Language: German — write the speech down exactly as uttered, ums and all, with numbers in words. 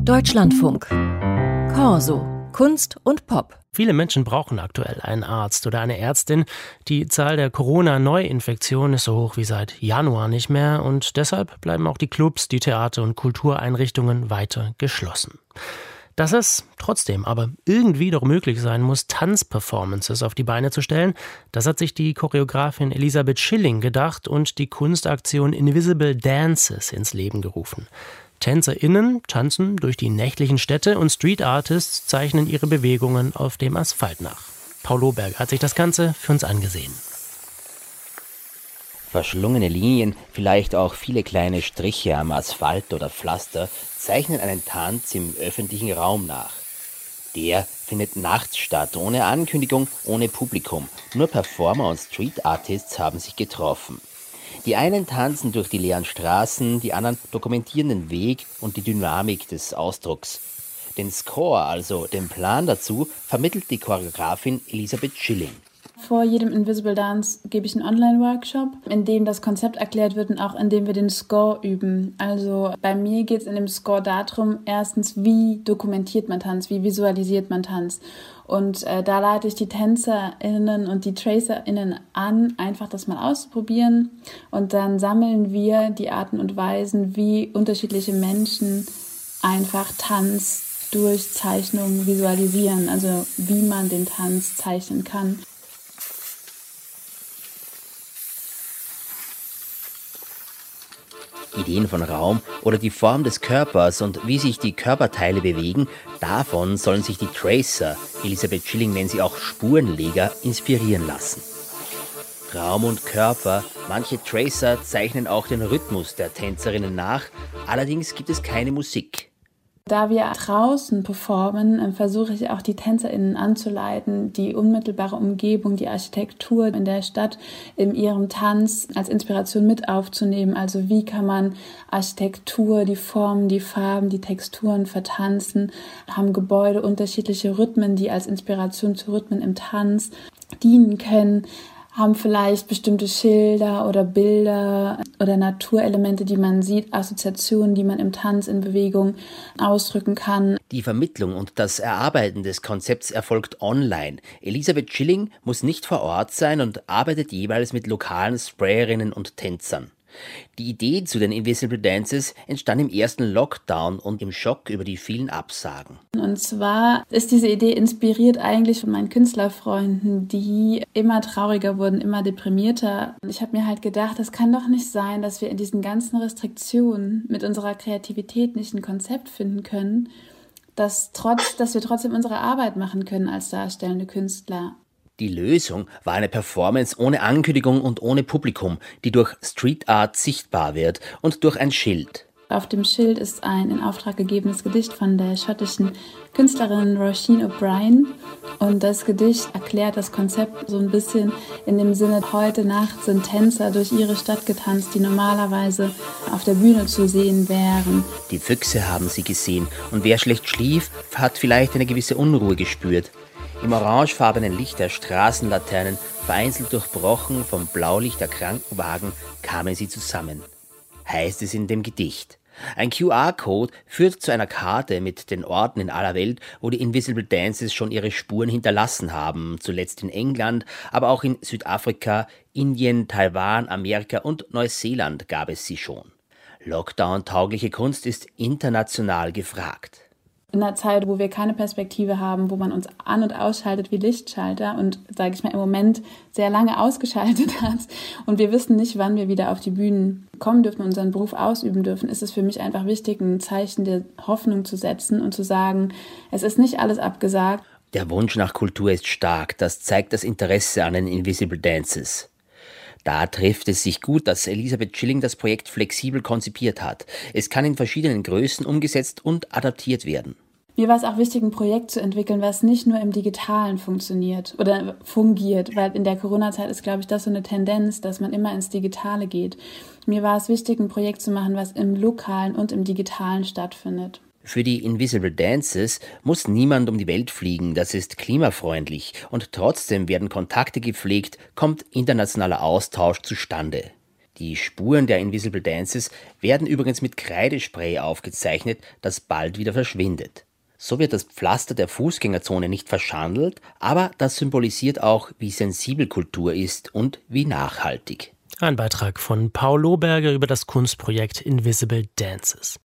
Deutschlandfunk. Corso. Kunst und Pop. Viele Menschen brauchen aktuell einen Arzt oder eine Ärztin. Die Zahl der Corona-Neuinfektionen ist so hoch wie seit Januar nicht mehr und deshalb bleiben auch die Clubs, die Theater und Kultureinrichtungen weiter geschlossen. Dass es trotzdem aber irgendwie doch möglich sein muss, Tanzperformances auf die Beine zu stellen, das hat sich die Choreografin Elisabeth Schilling gedacht und die Kunstaktion Invisible Dances ins Leben gerufen. TänzerInnen tanzen durch die nächtlichen Städte und Street Artists zeichnen ihre Bewegungen auf dem Asphalt nach. Paul Lohberg hat sich das Ganze für uns angesehen. Verschlungene Linien, vielleicht auch viele kleine Striche am Asphalt oder Pflaster, zeichnen einen Tanz im öffentlichen Raum nach. Der findet nachts statt, ohne Ankündigung, ohne Publikum. Nur Performer und Street Artists haben sich getroffen. Die einen tanzen durch die leeren Straßen, die anderen dokumentieren den Weg und die Dynamik des Ausdrucks. Den Score, also den Plan dazu, vermittelt die Choreografin Elisabeth Schilling. Vor jedem Invisible Dance gebe ich einen Online-Workshop, in dem das Konzept erklärt wird und auch in dem wir den Score üben. Also bei mir geht es in dem Score darum, erstens, wie dokumentiert man Tanz, wie visualisiert man Tanz. Und äh, da leite ich die TänzerInnen und die TracerInnen an, einfach das mal auszuprobieren. Und dann sammeln wir die Arten und Weisen, wie unterschiedliche Menschen einfach Tanz durch Zeichnungen visualisieren. Also wie man den Tanz zeichnen kann. Ideen von Raum oder die Form des Körpers und wie sich die Körperteile bewegen, davon sollen sich die Tracer, Elisabeth Schilling nennt sie auch Spurenleger, inspirieren lassen. Raum und Körper, manche Tracer zeichnen auch den Rhythmus der Tänzerinnen nach, allerdings gibt es keine Musik. Da wir draußen performen, versuche ich auch die TänzerInnen anzuleiten, die unmittelbare Umgebung, die Architektur in der Stadt in ihrem Tanz als Inspiration mit aufzunehmen. Also wie kann man Architektur, die Formen, die Farben, die Texturen vertanzen? Haben Gebäude unterschiedliche Rhythmen, die als Inspiration zu Rhythmen im Tanz dienen können? Haben vielleicht bestimmte Schilder oder Bilder oder Naturelemente, die man sieht, Assoziationen, die man im Tanz in Bewegung ausdrücken kann. Die Vermittlung und das Erarbeiten des Konzepts erfolgt online. Elisabeth Schilling muss nicht vor Ort sein und arbeitet jeweils mit lokalen Sprayerinnen und Tänzern. Die Idee zu den Invisible Dances entstand im ersten Lockdown und im Schock über die vielen Absagen. Und zwar ist diese Idee inspiriert eigentlich von meinen Künstlerfreunden, die immer trauriger wurden, immer deprimierter. Und ich habe mir halt gedacht, das kann doch nicht sein, dass wir in diesen ganzen Restriktionen mit unserer Kreativität nicht ein Konzept finden können, dass, trotz, dass wir trotzdem unsere Arbeit machen können als darstellende Künstler. Die Lösung war eine Performance ohne Ankündigung und ohne Publikum, die durch Street Art sichtbar wird und durch ein Schild. Auf dem Schild ist ein in Auftrag gegebenes Gedicht von der schottischen Künstlerin Roisin O'Brien. Und das Gedicht erklärt das Konzept so ein bisschen in dem Sinne, heute Nacht sind Tänzer durch ihre Stadt getanzt, die normalerweise auf der Bühne zu sehen wären. Die Füchse haben sie gesehen und wer schlecht schlief, hat vielleicht eine gewisse Unruhe gespürt. Im orangefarbenen Licht der Straßenlaternen, vereinzelt durchbrochen vom Blaulicht der Krankenwagen, kamen sie zusammen. Heißt es in dem Gedicht. Ein Q R-Code führt zu einer Karte mit den Orten in aller Welt, wo die Invisible Dances schon ihre Spuren hinterlassen haben. Zuletzt in England, aber auch in Südafrika, Indien, Taiwan, Amerika und Neuseeland gab es sie schon. Lockdown-taugliche Kunst ist international gefragt. In einer Zeit, wo wir keine Perspektive haben, wo man uns an- und ausschaltet wie Lichtschalter und, sage ich mal, im Moment sehr lange ausgeschaltet hat und wir wissen nicht, wann wir wieder auf die Bühnen kommen dürfen und unseren Beruf ausüben dürfen, ist es für mich einfach wichtig, ein Zeichen der Hoffnung zu setzen und zu sagen, es ist nicht alles abgesagt. Der Wunsch nach Kultur ist stark, das zeigt das Interesse an den Invisible Dances. Da trifft es sich gut, dass Elisabeth Schilling das Projekt flexibel konzipiert hat. Es kann in verschiedenen Größen umgesetzt und adaptiert werden. Mir war es auch wichtig, ein Projekt zu entwickeln, was nicht nur im Digitalen funktioniert oder fungiert, weil in der Corona-Zeit ist, glaube ich, das so eine Tendenz, dass man immer ins Digitale geht. Mir war es wichtig, ein Projekt zu machen, was im Lokalen und im Digitalen stattfindet. Für die Invisible Dances muss niemand um die Welt fliegen, das ist klimafreundlich und trotzdem werden Kontakte gepflegt, kommt internationaler Austausch zustande. Die Spuren der Invisible Dances werden übrigens mit Kreidespray aufgezeichnet, das bald wieder verschwindet. So wird das Pflaster der Fußgängerzone nicht verschandelt, aber das symbolisiert auch, wie sensibel Kultur ist und wie nachhaltig. Ein Beitrag von Paul Lohberger über das Kunstprojekt Invisible Dances.